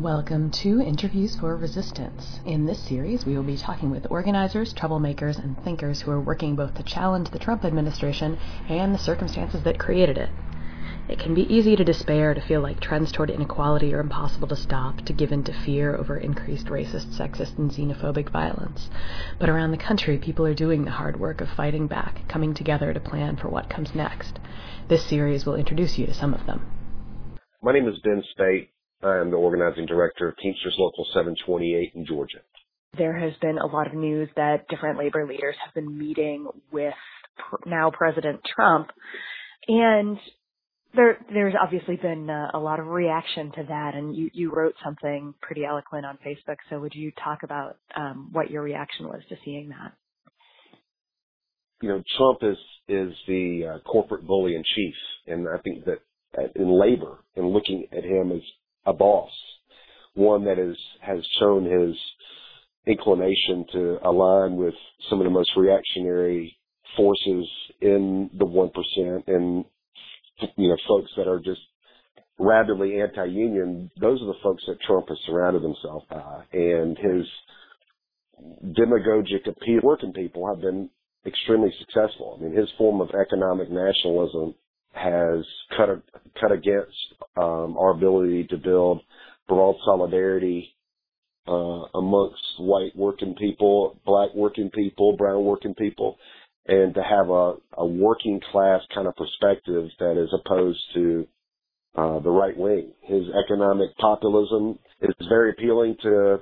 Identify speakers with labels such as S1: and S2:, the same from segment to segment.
S1: Welcome to Interviews for Resistance. In this series, we will be talking with organizers, troublemakers, and thinkers who are working both to challenge the Trump administration and the circumstances that created it. It can be easy to despair, to feel like trends toward inequality are impossible to stop, to give in to fear over increased racist, sexist, and xenophobic violence. But around the country, people are doing the hard work of fighting back, coming together to plan for what comes next. This series will introduce you to some of them.
S2: My name is Ben Spate. I am the organizing director of Teamsters Local 728 in Georgia.
S1: There has been a lot of news that different labor leaders have been meeting with now President Trump, and there's obviously been a lot of reaction to that, and you wrote something pretty eloquent on Facebook, so would you talk about what your reaction was to seeing that?
S2: You know, Trump is the corporate bully in chief, and I think that in labor, and looking at him as a boss, one that has shown his inclination to align with some of the most reactionary forces in the 1%, and folks that are just rabidly anti-union. Those are the folks that Trump has surrounded himself by, and his demagogic appeal to working people have been extremely successful. I mean, his form of economic nationalism has cut against our ability to build broad solidarity amongst white working people, black working people, brown working people, and to have a working class kind of perspective that is opposed to the right wing. His economic populism is very appealing to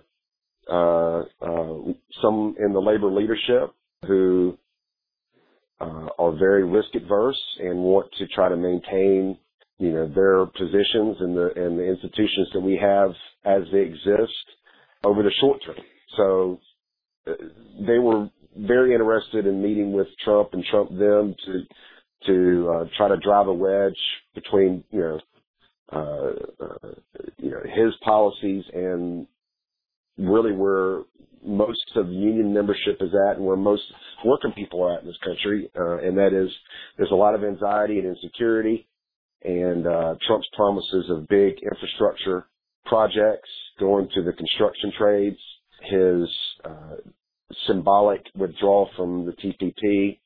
S2: some in the labor leadership who are very risk adverse and want to try to maintain, their positions and the institutions that we have as they exist over the short term. So they were very interested in meeting with Trump and Trump them to try to drive a wedge between his policies and really where most of the union membership is at and where most working people are at in this country, and that is there's a lot of anxiety and insecurity, and Trump's promises of big infrastructure projects going to the construction trades, his symbolic withdrawal from the TPP,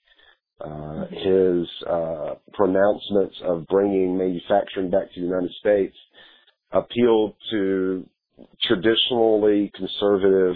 S2: his pronouncements of bringing manufacturing back to the United States appealed to traditionally conservative,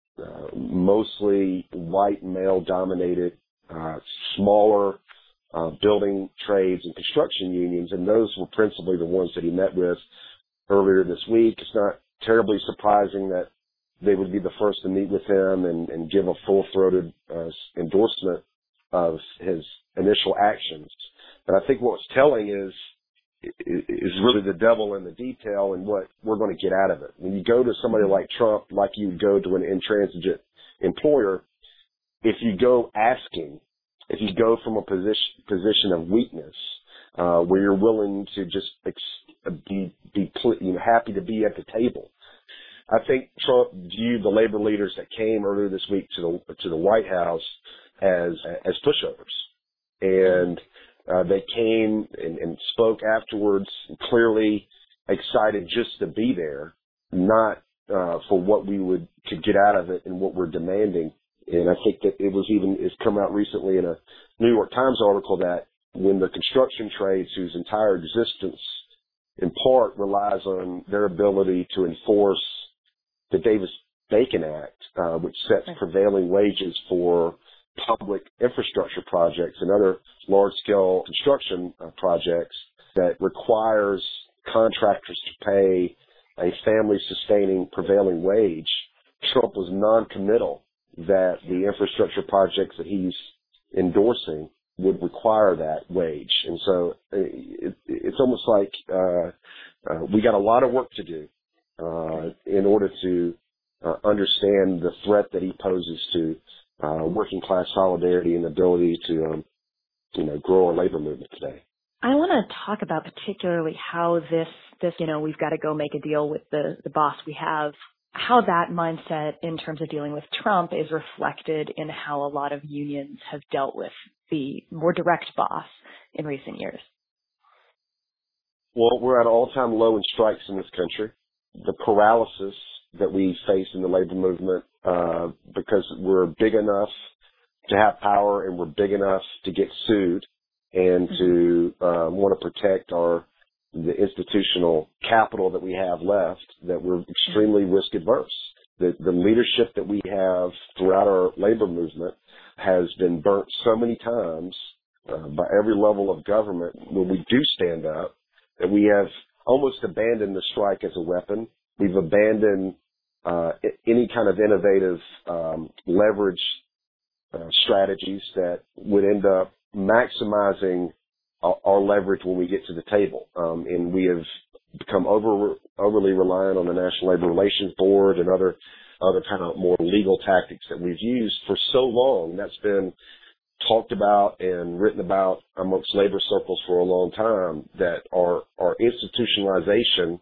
S2: mostly white male-dominated, smaller building trades and construction unions, and those were principally the ones that he met with earlier this week. It's not terribly surprising that they would be the first to meet with him and give a full-throated endorsement of his initial actions. But I think what's telling is really the devil in the detail and what we're going to get out of it. When you go to somebody like Trump, like you would go to an intransigent employer, if you go asking, if you go from a position of weakness, where you're willing to just be happy to be at the table, I think Trump viewed the labor leaders that came earlier this week to the White House as pushovers, and they came and spoke afterwards, clearly excited just to be there, not for what we could get out of it and what we're demanding. And I think that it's come out recently in a New York Times article that when the construction trades, whose entire existence in part relies on their ability to enforce the Davis-Bacon Act, which sets prevailing wages for public infrastructure projects and other large-scale construction projects, that requires contractors to pay a family-sustaining prevailing wage, Trump was non-committal that the infrastructure projects that he's endorsing would require that wage. And so it's almost like we got a lot of work to do in order to understand the threat that he poses to working class solidarity and ability to grow our labor movement today.
S1: I want to talk about particularly how this we've got to go make a deal with the boss we have, how that mindset in terms of dealing with Trump is reflected in how a lot of unions have dealt with the more direct boss in recent years.
S2: Well, we're at an all-time low in strikes in this country. the paralysis that we face in the labor movement, because we're big enough to have power and we're big enough to get sued and to want to protect the institutional capital that we have left, that we're extremely risk adverse. The leadership that we have throughout our labor movement has been burnt so many times by every level of government when we do stand up that we have almost abandoned the strike as a weapon. We've abandoned any kind of innovative leverage strategies that would end up maximizing our leverage when we get to the table. And we have become overly reliant on the National Labor Relations Board and other kind of more legal tactics that we've used for so long. That's been talked about and written about amongst labor circles for a long time, that our institutionalization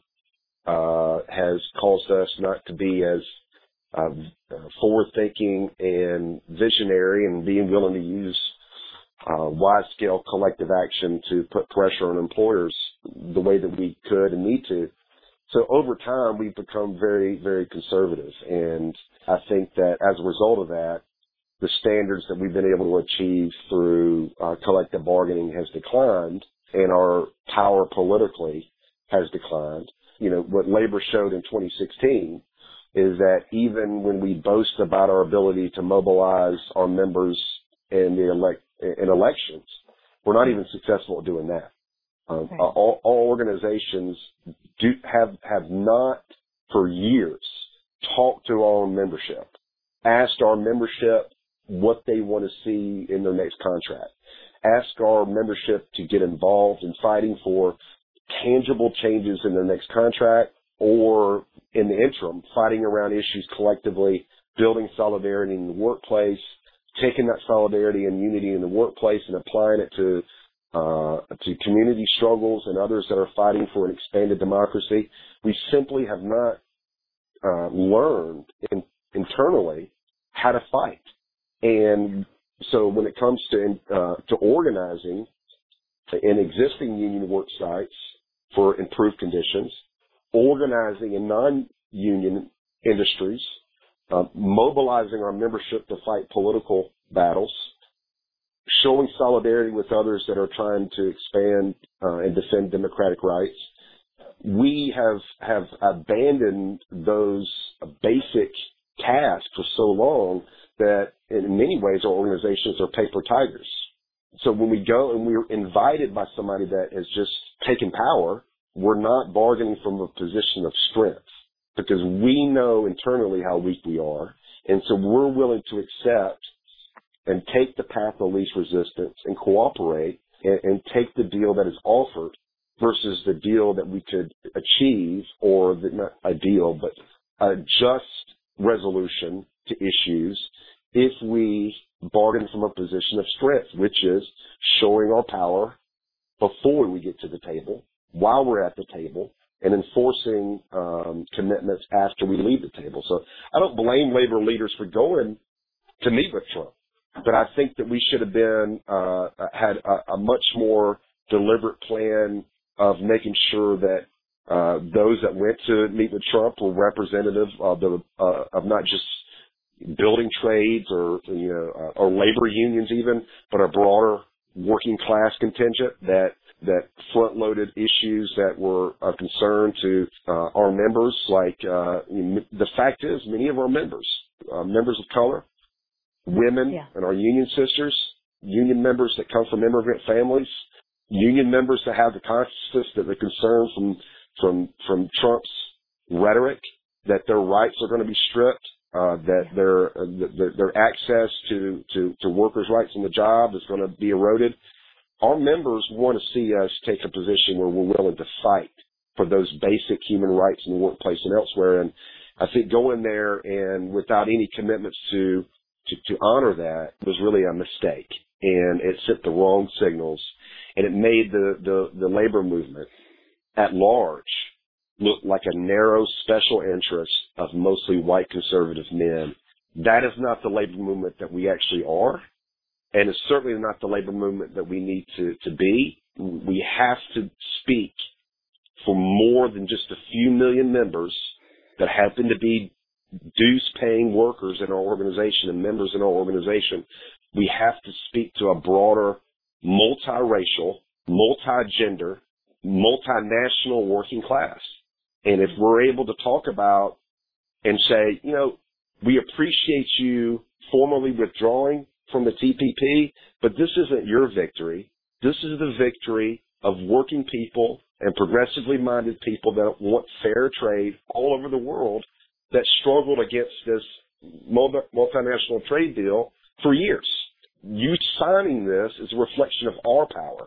S2: has caused us not to be as forward-thinking and visionary and being willing to use wide-scale collective action to put pressure on employers the way that we could and need to. So over time, we've become very, very conservative. And I think that as a result of that, the standards that we've been able to achieve through collective bargaining has declined, and our power politically has declined. You know, what labor showed in 2016 is that even when we boast about our ability to mobilize our members in elections, we're not even successful at doing that.
S1: Right.
S2: All organizations have not for years talked to our own membership, asked our membership what they want to see in their next contract, asked our membership to get involved in fighting for tangible changes in their next contract, or in the interim, fighting around issues collectively, building solidarity in the workplace, taking that solidarity and unity in the workplace and applying it to community struggles and others that are fighting for an expanded democracy. We simply have not learned internally how to fight. And so when it comes to organizing in existing union work sites for improved conditions, organizing in non-union industries, mobilizing our membership to fight political battles, showing solidarity with others that are trying to expand and defend democratic rights. We have abandoned those basic tasks for so long that in many ways our organizations are paper tigers. So when we go and we're invited by somebody that has just taken power, we're not bargaining from a position of strength, because we know internally how weak we are. And so we're willing to accept and take the path of least resistance and cooperate and take the deal that is offered versus the deal that we could achieve, or not a deal, but a just resolution to issues if we bargain from a position of strength, which is showing our power before we get to the table, while we're at the table, and enforcing commitments after we leave the table. So I don't blame labor leaders for going to meet with Trump, but I think that we should have been had a much more deliberate plan of making sure that those that went to meet with Trump were representative of not just building trades or labor unions even, but a broader working class contingent that front-loaded issues that were of concern to our members. Like the fact is, many of our members of color, women, and our union sisters, union members that come from immigrant families, union members that have the consciousness that the concern from Trump's rhetoric that their rights are going to be stripped, that their access to workers' rights on the job is going to be eroded. Our members want to see us take a position where we're willing to fight for those basic human rights in the workplace and elsewhere. And I think going there and without any commitments to honor that was really a mistake, and it sent the wrong signals, and it made the labor movement at large look like a narrow special interest of mostly white conservative men. That is not the labor movement that we actually are, and it's certainly not the labor movement that we need to be. We have to speak for more than just a few million members that happen to be dues-paying workers in our organization and members in our organization, we have to speak to a broader, multiracial, multi-gender, multinational working class. And if we're able to talk about and say, you know, we appreciate you formally withdrawing from the TPP, but this isn't your victory. This is the victory of working people and progressively minded people that want fair trade all over the world that struggled against this multinational trade deal for years. You signing this is a reflection of our power.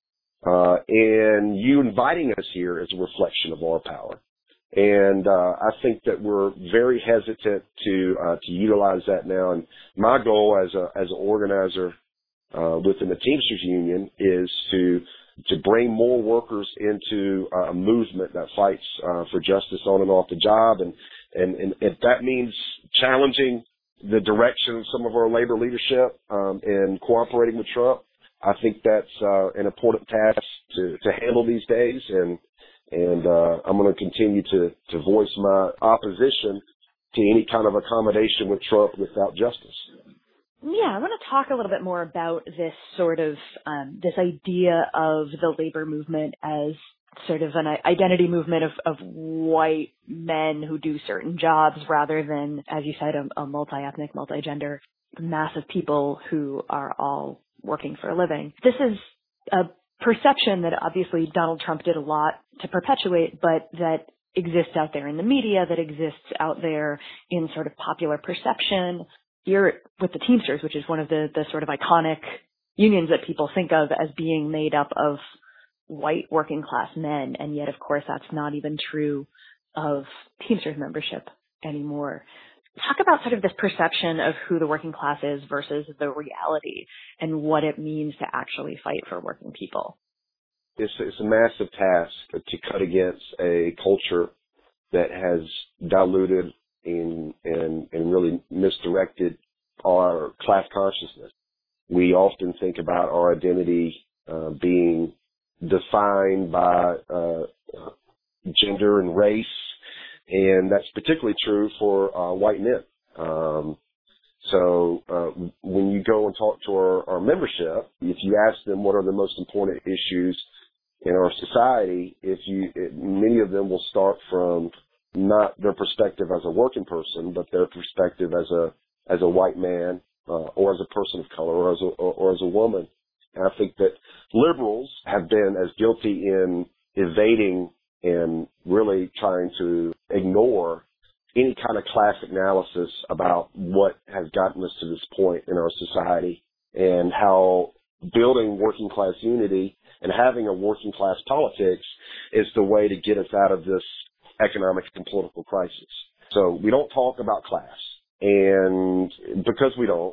S2: And you inviting us here is a reflection of our power. And I think that we're very hesitant to utilize that now. And my goal as an organizer within the Teamsters Union is to bring more workers into a movement that fights for justice on and off the job. And if that means challenging the direction of some of our labor leadership and cooperating with Trump, I think that's an important task to handle these days. And I'm going to continue to voice my opposition to any kind of accommodation with Trump without justice.
S1: Yeah, I want to talk a little bit more about this sort of, this idea of the labor movement as sort of an identity movement of white men who do certain jobs rather than, as you said, a multi-ethnic, multi-gender mass of people who are all working for a living. This is a perception that obviously Donald Trump did a lot to perpetuate, but that exists out there in the media, that exists out there in sort of popular perception. You're with the Teamsters, which is one of the sort of iconic unions that people think of as being made up of white working class men. And yet, of course, that's not even true of Teamsters membership anymore. Talk about sort of this perception of who the working class is versus the reality and what it means to actually fight for working people.
S2: It's a massive task to cut against a culture that has diluted and really misdirected our class consciousness. We often think about our identity being defined by gender and race, and that's particularly true for white men. So when you go and talk to our membership, if you ask them what are the most important issues in our society, many of them will start from not their perspective as a working person, but their perspective as a white man or as a person of color or as a woman. And I think that liberals have been as guilty in evading and really trying to ignore any kind of class analysis about what has gotten us to this point in our society and how building working class unity and having a working class politics is the way to get us out of this economic and political crisis. So we don't talk about class. And because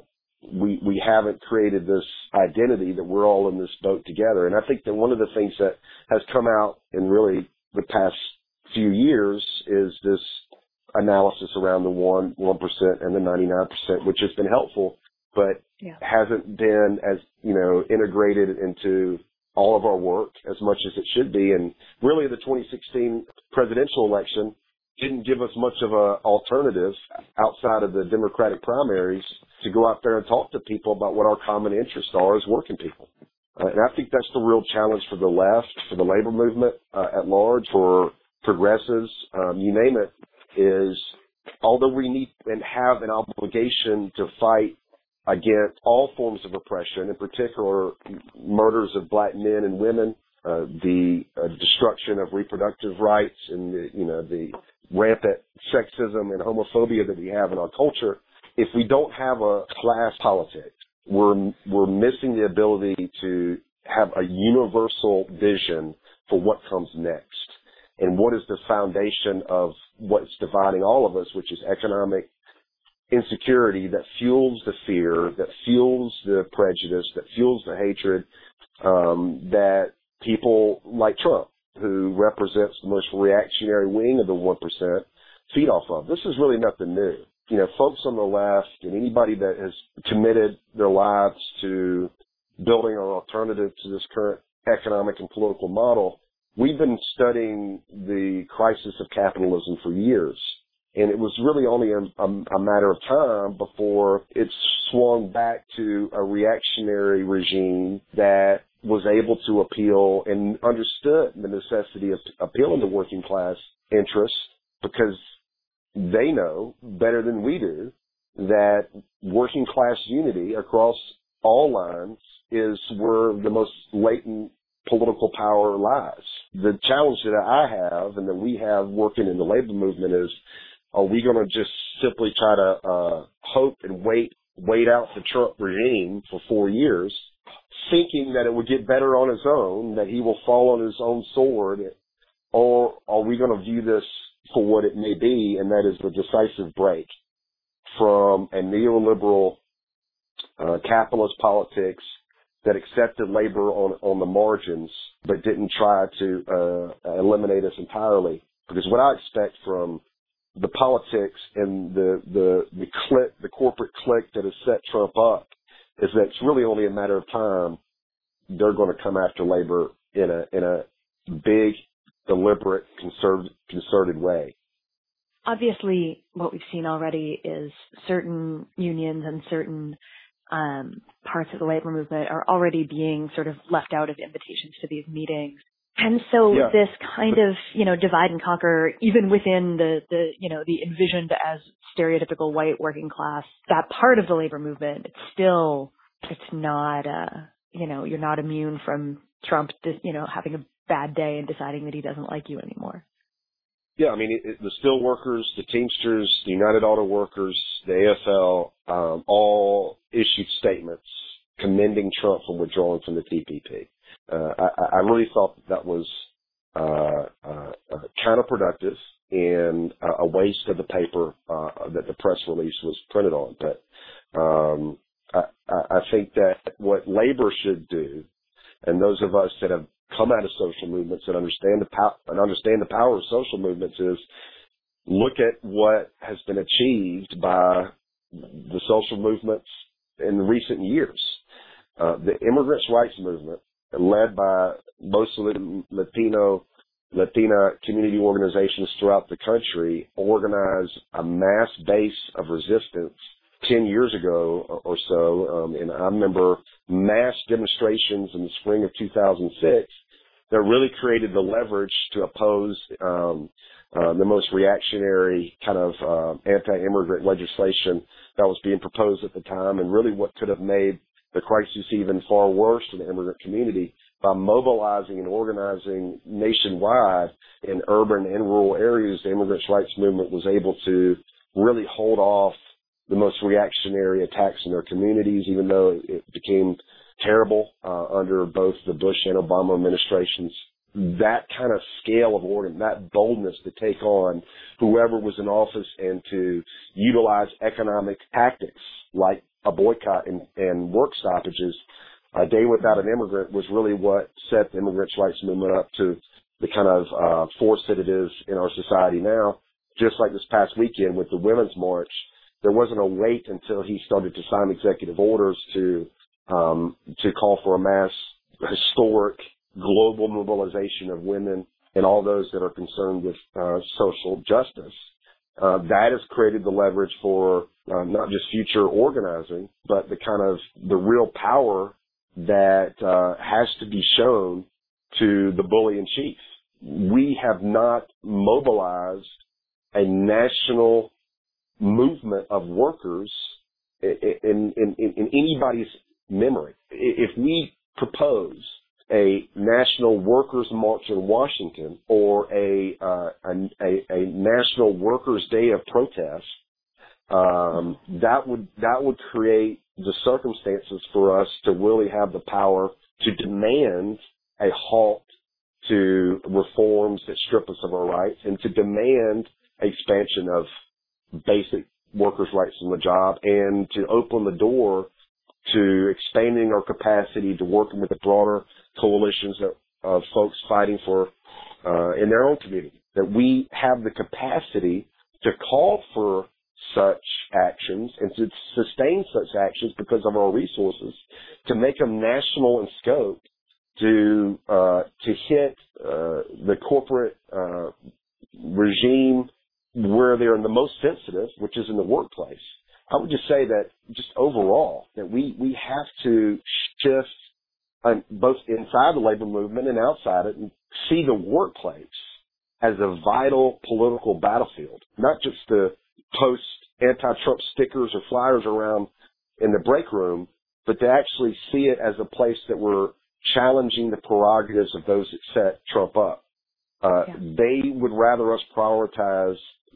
S2: we haven't created this identity that we're all in this boat together. And I think that one of the things that has come out in really the past few years is this analysis around the 1% and the 99%, which has been helpful, but hasn't been as, integrated into all of our work as much as it should be. And really the 2016 presidential election didn't give us much of an alternative outside of the Democratic primaries to go out there and talk to people about what our common interests are as working people. And I think that's the real challenge for the left, for the labor movement at large, for progressives, you name it, is although we need and have an obligation to fight against all forms of oppression, in particular murders of black men and women, the destruction of reproductive rights and the rampant sexism and homophobia that we have in our culture, if we don't have a class politics, we're missing the ability to have a universal vision for what comes next and what is the foundation of what's dividing all of us, which is economic insecurity that fuels the fear, that fuels the prejudice, that fuels the hatred that people like Trump, who represents the most reactionary wing of the 1%, feed off of. This is really nothing new. Folks on the left and anybody that has committed their lives to building an alternative to this current economic and political model we've been studying the crisis of capitalism for years. And it was really only a matter of time before it swung back to a reactionary regime that was able to appeal and understood the necessity of appealing to working class interests, because they know better than we do that working class unity across all lines is where the most latent political power lies. The challenge that I have and that we have working in the labor movement is, are we going to just simply try to hope and wait out the Trump regime for 4 years, thinking that it would get better on its own, that he will fall on his own sword, or are we going to view this for what it may be, and that is a decisive break from a neoliberal capitalist politics that accepted labor on the margins but didn't try to eliminate us entirely? Because what I expect from the politics and the corporate clique that has set Trump up is that it's really only a matter of time they're going to come after labor in a big, deliberate, concerted way.
S1: Obviously, what we've seen already is certain unions and certain parts of the labor movement are already being sort of left out of invitations to these meetings. And so this kind of, divide and conquer, even within the envisioned as stereotypical white working class, that part of the labor movement, it's not, you're not immune from Trump, having a bad day and deciding that he doesn't like you anymore.
S2: Yeah, I mean, the steelworkers, the Teamsters, the United Auto Workers, the AFL, all issued statements commending Trump for withdrawing from the TPP. I really thought that was counterproductive and a waste of the paper that the press release was printed on. But I think that what labor should do, and those of us that have come out of social movements and understand the power of social movements, is look at what has been achieved by the social movements in recent years. The immigrants' rights movement, led by mostly Latina community organizations throughout the country, organized a mass base of resistance 10 years ago or so. And I remember mass demonstrations in the spring of 2006 that really created the leverage to oppose the most reactionary kind of anti-immigrant legislation that was being proposed at the time, and really what could have made the crisis even far worse for the immigrant community by mobilizing and organizing nationwide in urban and rural areas. The immigrants' rights movement was able to really hold off the most reactionary attacks in their communities, even though it became terrible under both the Bush and Obama administrations. That kind of scale of that boldness to take on whoever was in office and to utilize economic tactics like a boycott and work stoppages a day without an immigrant was really what set the immigrants' rights movement up to the kind of force that it is in our society now. Just like this past weekend with the Women's March, there wasn't a wait until he started to sign executive orders to call for a mass, historic, global mobilization of women and all those that are concerned with social justice. That has created the leverage for not just future organizing, but the real power that has to be shown to the bully in chief. We have not mobilized a national movement of workers in anybody's memory. If we propose a national workers' march in Washington or a national workers' day of protest, that would create the circumstances for us to really have the power to demand a halt to reforms that strip us of our rights and to demand expansion of basic workers' rights on the job and to open the door to expanding our capacity to working with the broader coalitions of folks fighting for in their own community. That we have the capacity to call for such actions and to sustain such actions because of our resources, to make them national in scope, to hit the corporate regime where they're the most sensitive, which is in the workplace. I would just say that just overall that we have to shift both inside the labor movement and outside it and see the workplace as a vital political battlefield, not just to post anti-Trump stickers or flyers around in the break room, but to actually see it as a place that we're challenging the prerogatives of those that set Trump up. They would rather us prioritize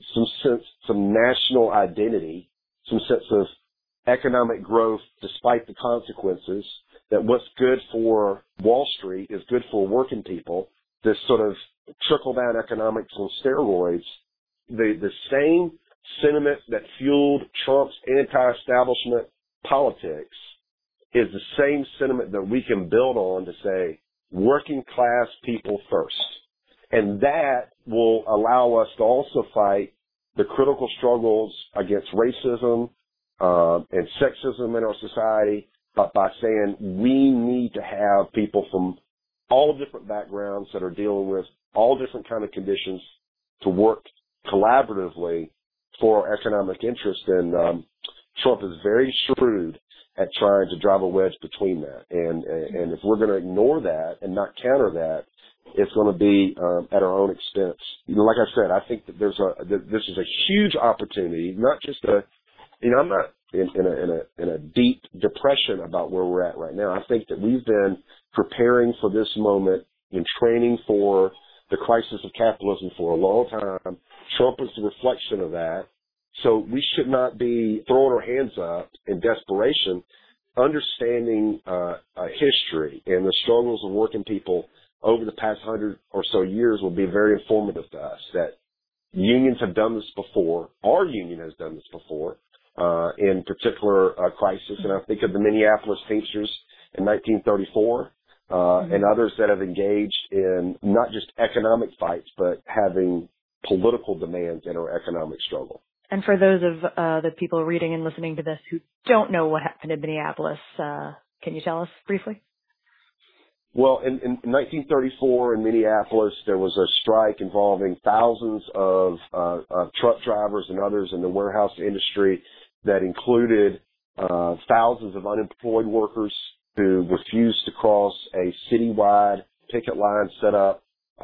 S2: some national identity, some sense of economic growth despite the consequences, that what's good for Wall Street is good for working people, this sort of trickle-down economics on steroids. The same sentiment that fueled Trump's anti-establishment politics is the same sentiment that we can build on to say working class people first. And that will allow us to also fight the critical struggles against racism and sexism in our society, but by saying we need to have people from all different backgrounds that are dealing with all different kind of conditions to work collaboratively for our economic interest. And Trump is very shrewd at trying to drive a wedge between that. And if we're going to ignore that and not counter that, it's going to be at our own expense. Like I said, I think that this is a huge opportunity, not just I'm not in a deep depression about where we're at right now. I think that we've been preparing for this moment and training for the crisis of capitalism for a long time. Trump is the reflection of that. So we should not be throwing our hands up in desperation. Understanding history and the struggles of working people over the past 100 or so years will be very informative to us, that unions have done this before. Our union has done this before, in particular crisis. And I think of the Minneapolis Teamsters in 1934 and others that have engaged in not just economic fights, but having political demands in our economic struggle.
S1: And for those of the people reading and listening to this who don't know what happened in Minneapolis, can you tell us briefly?
S2: Well, in 1934 in Minneapolis, there was a strike involving thousands of truck drivers and others in the warehouse industry that included thousands of unemployed workers who refused to cross a citywide picket line set up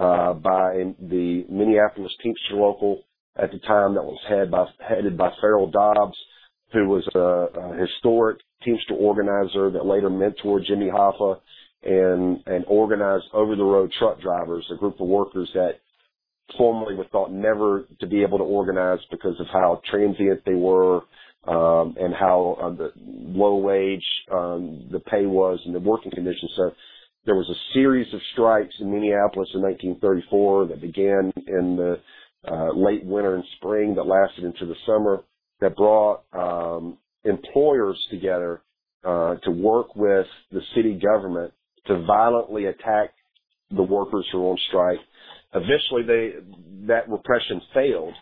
S2: by the Minneapolis Teamster Local at the time that was headed by Farrell Dobbs, who was a historic Teamster organizer that later mentored Jimmy Hoffa and organized over-the-road truck drivers, a group of workers that formerly were thought never to be able to organize because of how transient they were and how the low wage the pay was and the working conditions. So there was a series of strikes in Minneapolis in 1934 that began in the late winter and spring that lasted into the summer, that brought employers together to work with the city government to violently attack the workers who were on strike. Eventually, that repression failed,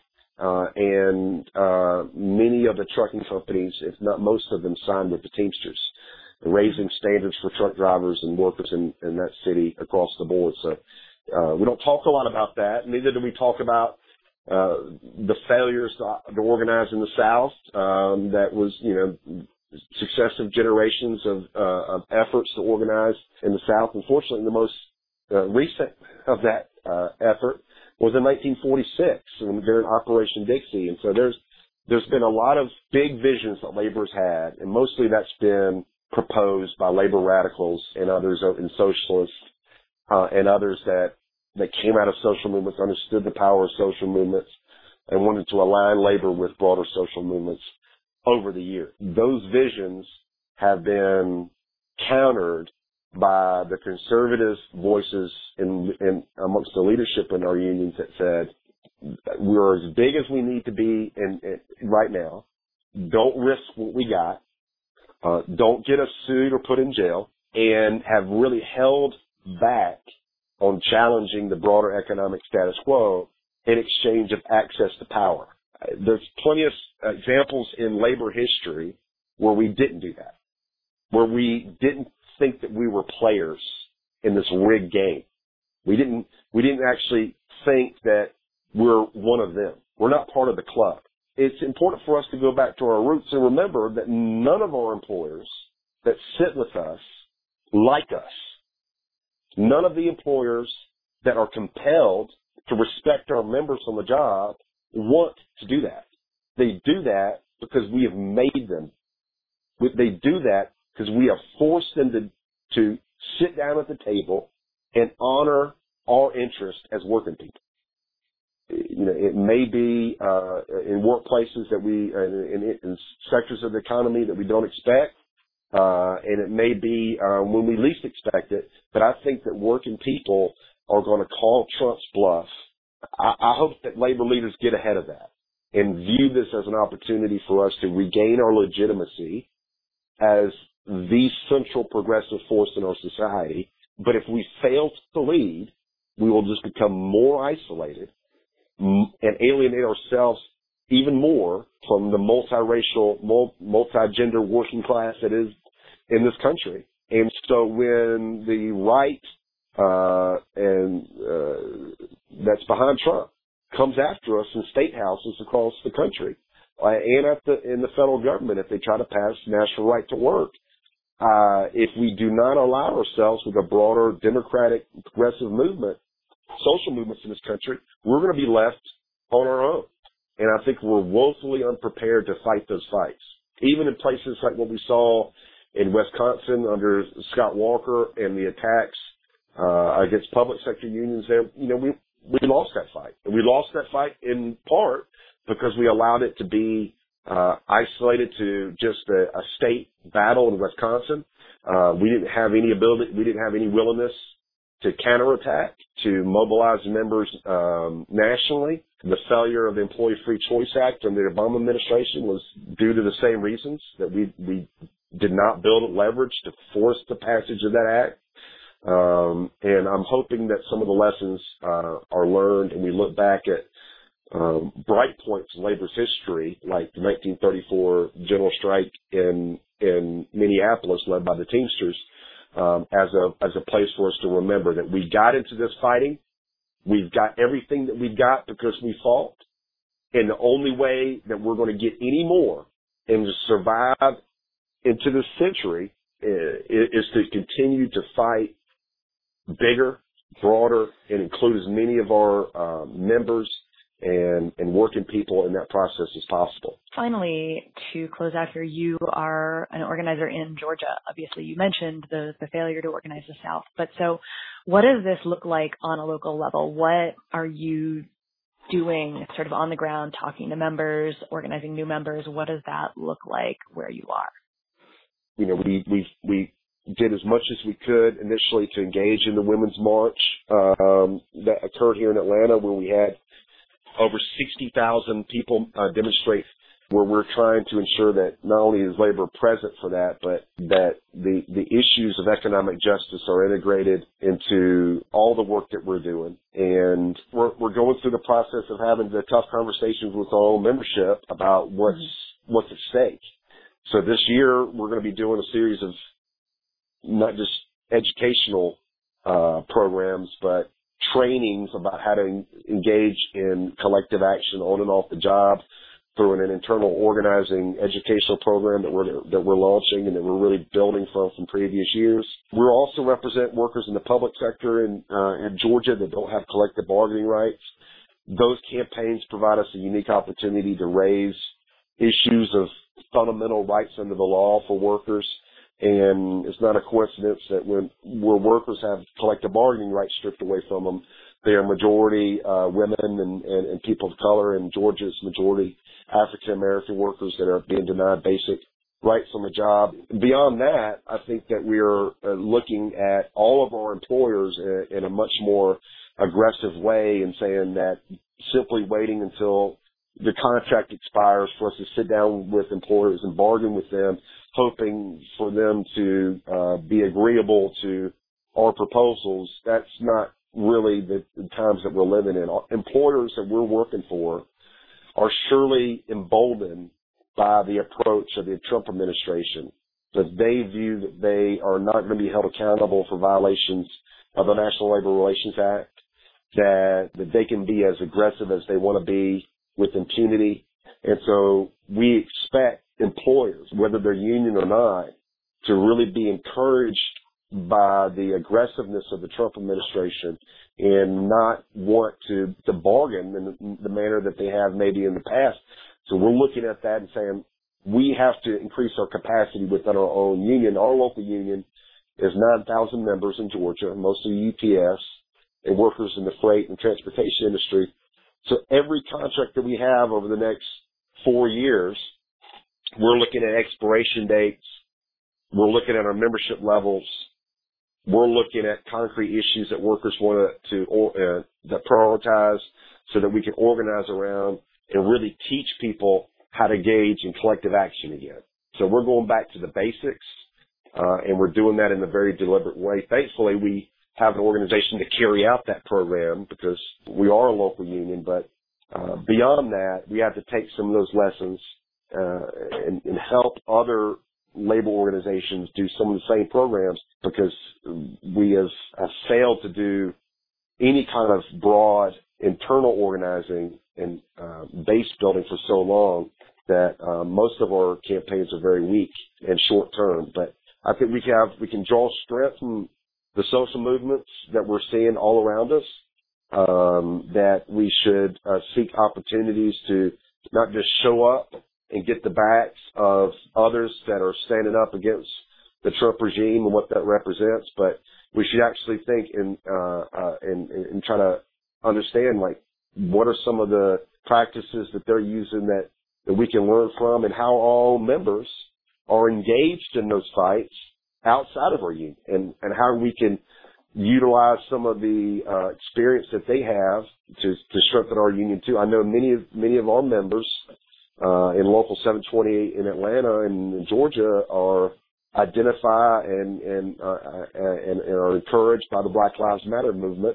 S2: and many of the trucking companies, if not most of them, signed with the Teamsters, raising standards for truck drivers and workers in that city across the board. So we don't talk a lot about that. Neither do we talk about the failures to organize in the South. That was, successive generations of efforts to organize in the South. Unfortunately, the most recent of that effort was in 1946 during Operation Dixie. And so there's been a lot of big visions that labor's had, and mostly that's been proposed by labor radicals and others and socialists and others that came out of social movements, understood the power of social movements, and wanted to align labor with broader social movements over the years. Those visions have been countered by the conservative voices in amongst the leadership in our unions that said, we're as big as we need to be right now. Don't risk what we got. Don't get us sued or put in jail, and have really held back on challenging the broader economic status quo in exchange of access to power. There's plenty of examples in labor history where we didn't do that, where we didn't think that we were players in this rigged game. We didn't actually think that we're one of them. We're not part of the club. It's important for us to go back to our roots and remember that none of our employers that sit with us like us. None of the employers that are compelled to respect our members on the job want to do that. They do that because we have made them. They do that because we have forced them to sit down at the table and honor our interest as working people. You know, it may be in workplaces that we, in sectors of the economy that we don't expect, and it may be when we least expect it. But I think that working people are going to call Trump's bluff. I hope that labor leaders get ahead of that and view this as an opportunity for us to regain our legitimacy as the central progressive force in our society. But if we fail to lead, we will just become more isolated and alienate ourselves even more from the multiracial, multi-gender working class that is in this country. And so when the right that's behind Trump comes after us in state houses across the country and in the federal government, if they try to pass national right to work, if we do not allow ourselves with a broader democratic progressive movement, social movements in this country, we're going to be left on our own. And I think we're woefully unprepared to fight those fights. Even in places like what we saw in Wisconsin under Scott Walker and the attacks against public sector unions there, you know, we lost that fight. And we lost that fight in part because we allowed it to be isolated to just a state battle in Wisconsin. We didn't have any ability, we didn't have any willingness to counterattack, to mobilize members nationally. The failure of the Employee Free Choice Act under the Obama administration was due to the same reasons, that we did not build leverage to force the passage of that act. And I'm hoping that some of the lessons are learned, and we look back at bright points in labor's history, like the 1934 general strike in Minneapolis led by the Teamsters, as a place for us to remember that we got into this fighting. We've got everything that we've got because we fought. And the only way that we're going to get any more and to survive into this century is to continue to fight bigger, broader, and include as many of our members and working people in that process as possible.
S1: Finally, to close out here, you are an organizer in Georgia. Obviously, you mentioned the failure to organize the South. But so what does this look like on a local level? What are you doing sort of on the ground, talking to members, organizing new members? What does that look like where you are?
S2: You know, we did as much as we could initially to engage in the Women's March that occurred here in Atlanta, where we had over 60,000 people demonstrate, where we're trying to ensure that not only is labor present for that, but that the issues of economic justice are integrated into all the work that we're doing. And we're going through the process of having the tough conversations with our own membership about what's at stake. So this year we're going to be doing a series of not just educational programs, but trainings about how to engage in collective action on and off the job through an internal organizing educational program that we're launching and that we're really building from previous years. We also represent workers in the public sector in Georgia that don't have collective bargaining rights. Those campaigns provide us a unique opportunity to raise issues of fundamental rights under the law for workers. And it's not a coincidence that where workers have collective bargaining rights stripped away from them, they are majority women and people of color. In Georgia, it's majority African-American workers that are being denied basic rights on the job. Beyond that, I think that we are looking at all of our employers in a much more aggressive way and saying that simply waiting until the contract expires for us to sit down with employers and bargain with them, hoping for them to be agreeable to our proposals, that's not really the times that we're living in. Employers that we're working for are surely emboldened by the approach of the Trump administration, that they view that they are not going to be held accountable for violations of the National Labor Relations Act, that they can be as aggressive as they want to be with impunity. And so we expect employers, whether they're union or not, to really be encouraged by the aggressiveness of the Trump administration and not want to bargain in the manner that they have maybe in the past. So we're looking at that and saying we have to increase our capacity within our own union. Our local union is 9,000 members in Georgia, mostly UPS and workers in the freight and transportation industry. So every contract that we have over the next 4 years, we're looking at expiration dates. We're looking at our membership levels. We're looking at concrete issues that workers want to prioritize so that we can organize around and really teach people how to engage in collective action again. So we're going back to the basics, and we're doing that in a very deliberate way. Thankfully, we have an organization to carry out that program because we are a local union, but beyond that, we have to take some of those lessons and help other labor organizations do some of the same programs, because we have failed to do any kind of broad internal organizing and base building for so long that most of our campaigns are very weak and short term. But I think we can draw strength from the social movements that we're seeing all around us, that we should seek opportunities to not just show up and get the backs of others that are standing up against the Trump regime and what that represents, but we should actually think and try to understand, like, what are some of the practices that they're using that we can learn from, and how all members are engaged in those fights outside of our union, and how we can utilize some of the experience that they have to strengthen our union too. I know many of our members in Local 728 in Atlanta and in Georgia identify and are encouraged by the Black Lives Matter movement,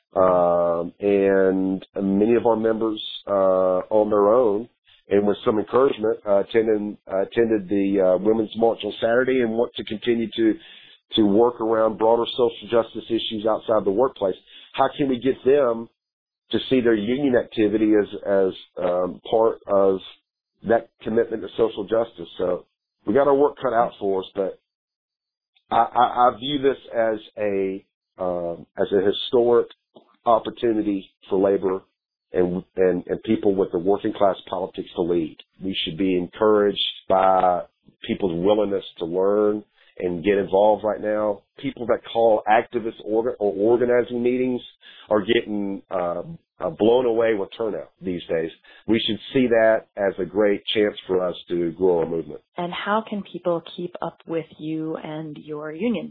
S2: and many of our members on their own and with some encouragement attended the Women's March on Saturday and want to continue to work around broader social justice issues outside the workplace. How can we get them to see their union activity as part of that commitment to social justice? So we got our work cut out for us, but I view this as a historic opportunity for labor and people with the working class politics to lead. We should be encouraged by people's willingness to learn and get involved right now. People that call activist or organizing meetings are getting blown away with turnout these days. We should see that as a great chance for us to grow our movement.
S1: And how can people keep up with you and your union?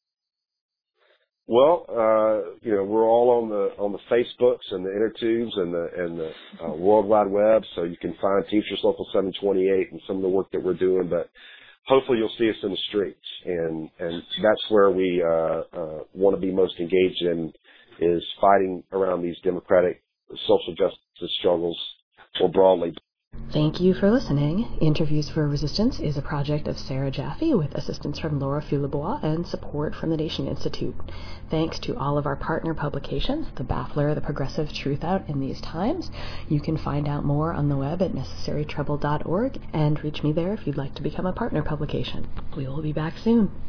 S2: Well, we're all on the Facebooks and the Intertubes and the World Wide Web, so you can find Teamsters Local 728 and some of the work that we're doing. But hopefully, you'll see us in the streets, and that's where we want to be most engaged in, is fighting around these democratic social justice struggles more broadly.
S1: Thank you for listening. Interviews for Resistance is a project of Sarah Jaffe with assistance from Laura Fulebois and support from the Nation Institute. Thanks to all of our partner publications, The Baffler, The Progressive Truth Out in These Times. You can find out more on the web at necessarytrouble.org and reach me there if you'd like to become a partner publication. We will be back soon.